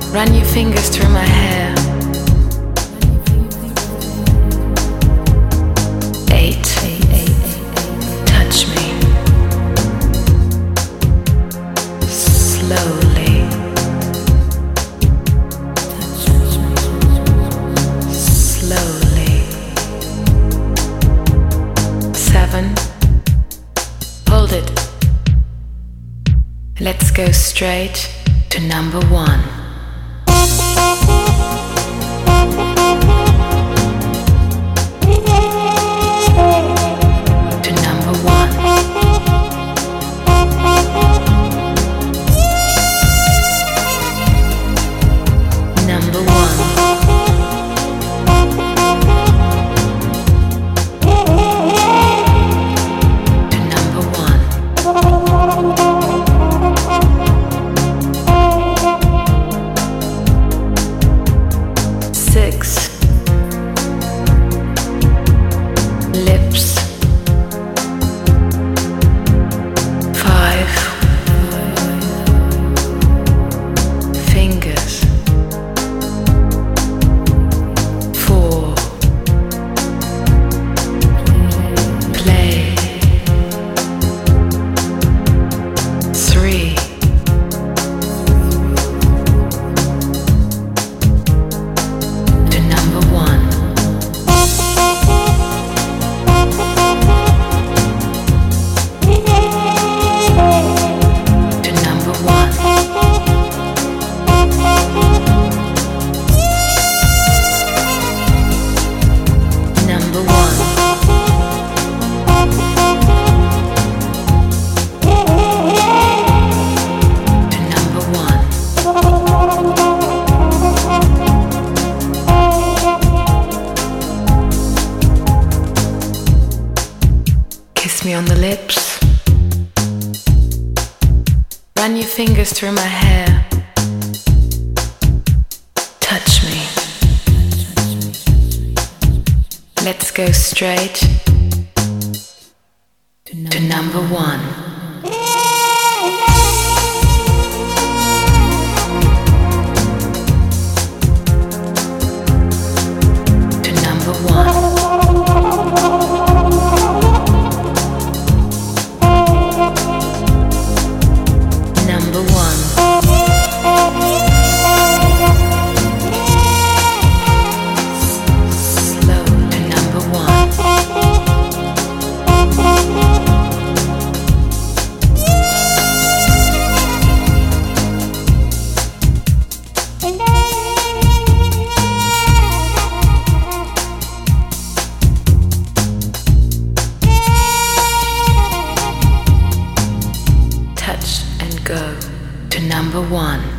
Run your fingers through my hair. 8. Touch me. Slowly. Slowly. 7. Hold it. Let's go straight to number 1. Kiss me on the lips. Run your fingers through my hair. Touch me. Let's go straight to number 1. Go to number 1.